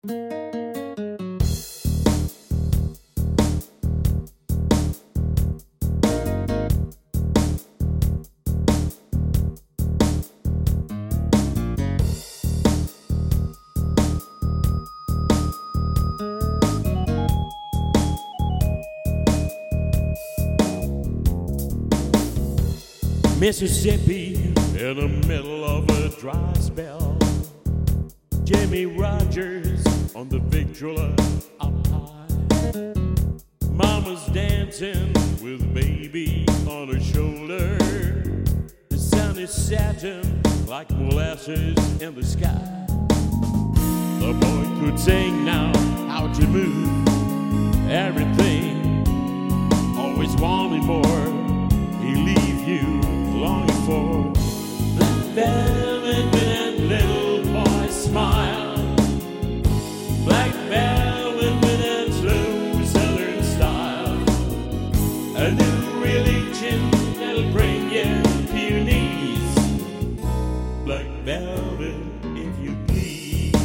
Mississippi in the middle of a dry spell. Jimmy Rogers on the victrola up high. Mama's dancing with baby on her shoulder. The sun is setting like molasses in the sky. The boy could sing now how to move everything, always wanting more. He leave you longing for black velvet with a little boy smile, black velvet with a slow southern style, a new religion that'll bring you to your knees, black velvet if you please.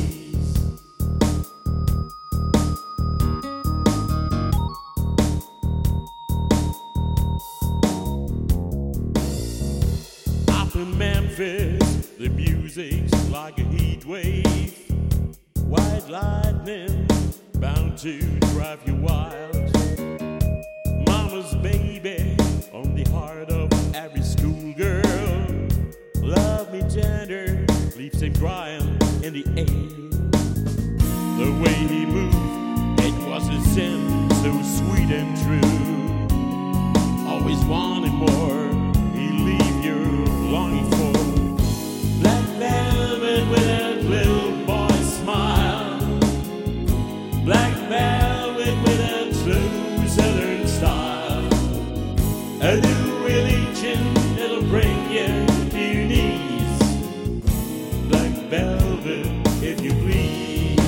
In Memphis, the music's like a heat wave, white lightning bound to drive you wild. Mama's baby on the heart of every schoolgirl. Love me tender, leaves him crying in the air. The way he moved, it was a sin so sweet and true. Always wanting more. Longing for black velvet with a little boy smile, black velvet with a slow southern style, a new religion that'll bring you to your knees, black velvet if you please.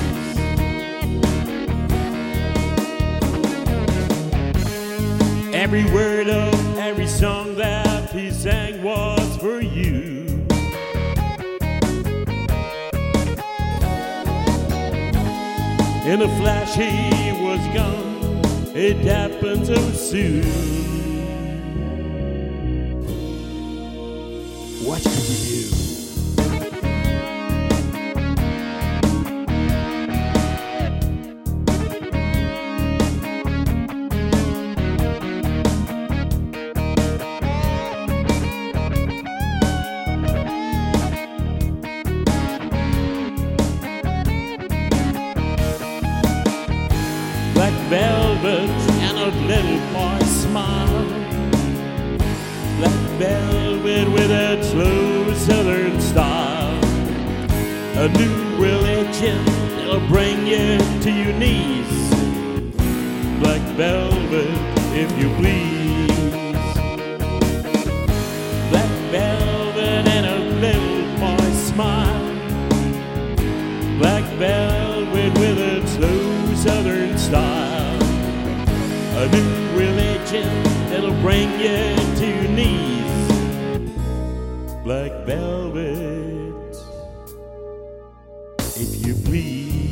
Every word of every song that he sang was for you. In a flash he was gone, it happened so soon. What could you do? Black velvet and a little boy smile, black velvet with a slow southern style, a new religion that'll bring you to your knees, black velvet if you please. Black velvet and a little boy smile, black velvet with a slow southern style, a new religion that'll bring you to your knees, black velvet if you please.